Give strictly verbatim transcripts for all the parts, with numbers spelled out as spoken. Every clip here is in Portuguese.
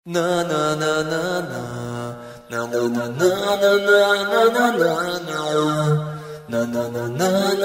Na na na na na na na na na na na na na na na na na na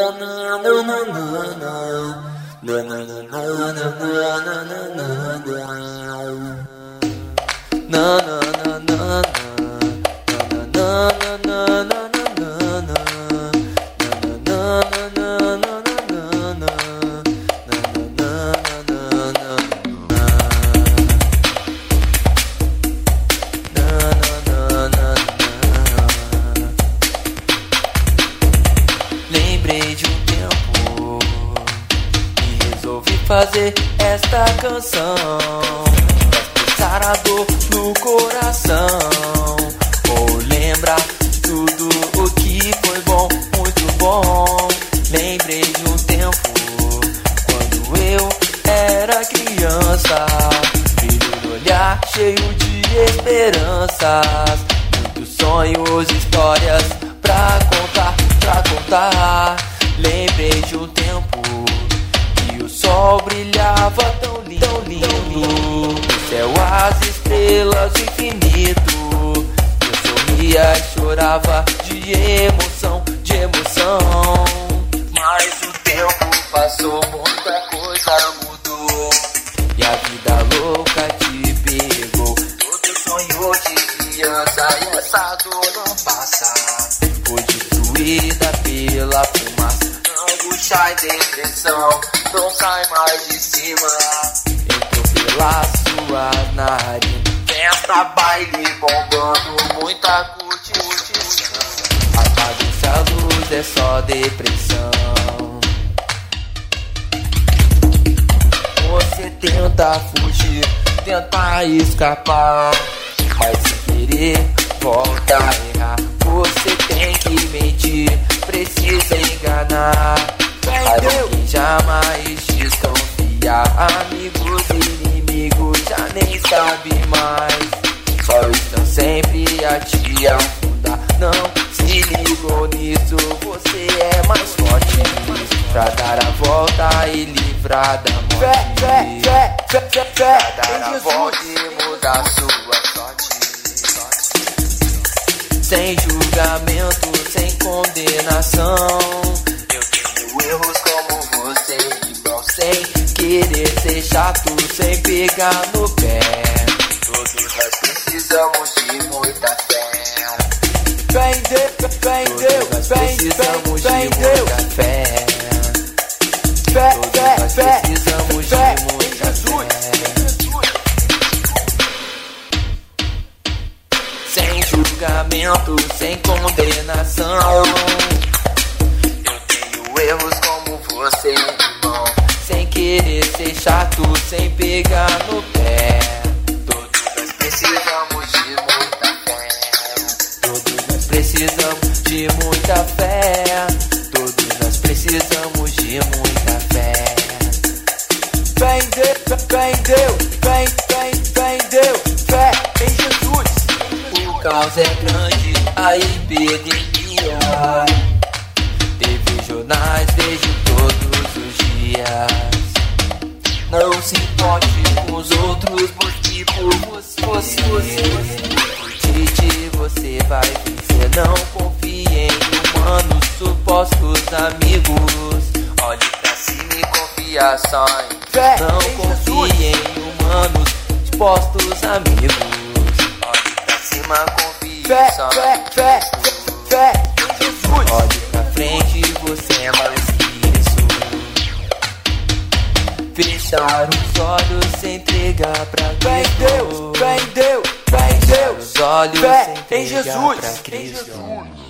Lembrei de um tempo e resolvi fazer esta canção pra expressar a dor no coração, ou lembrar tudo o que foi bom, muito bom. Lembrei de um tempo quando eu era criança, brilho no olhar cheio de esperanças, muitos sonhos, histórias pra contar, pra contar. Lembrei de um tempo que o sol brilhava tão lindo, tão lindo. No céu as estrelas do infinito. Eu sorria e chorava de emoção, de emoção. Mas o tempo passou, muita coisa mudou, e a vida louca te pegou. Todo sonho de criança e essa dor não passa. Foi destruída pela fumaça, angústia e depressão não sai mais de cima. Entrou pelas suas narinas, festa, baile bombando, muita curtição. Apaga-se a luz, é só depressão. Você tenta fugir, tenta escapar, mas sem querer volta a errar. Você tem que mentir, precisa enganar. Alguém jamais desconfiar. Amigos e inimigos já nem sabe mais, só estão sempre a te afundar. Não se ligou nisso, você é mais forte pra dar a volta e livrar da morte. Fé, fé, fé, fé, fé, fé, pra dar a volta e mudar sua sorte. Sem julgamento, sem condenação. Eu tenho erros como você, igual, sem querer ser chato, sem pegar no pé. Todos nós precisamos de muita fé. Fé em Deus, fé em Deus, fé em Deus, fé em Deus. Fé, fé, fé, fé, precisamos de muita fé. Sem julgamento, sem condenação. Eu tenho erros como você, irmão, sem querer ser chato, sem pegar no pé. Todos nós precisamos de muita fé. Todos nós precisamos de muita fé. Todos nós precisamos de muita fé. Fé em Deus, fé em Deus, fé em, fé em, fé em Deus, fé em Jesus. O caos é grande, a epidemia. Teve jornais, vejo todos os dias. Não se importe com os outros, porque por você, você, você, Tite, você vai vencer. Não confie em humanos, supostos amigos. Olhe pra cima e confia só em fé. Não confie em humanos, supostos amigos. Confie fé, só fé, fé, fé, fé, Jesus. Olhe pra frente, você é mais que isso. Fechar os olhos, se entregar pra Cristo. Fé em Deus, fé em Deus, fé em Deus. Os olhos, fé em Jesus, em Jesus.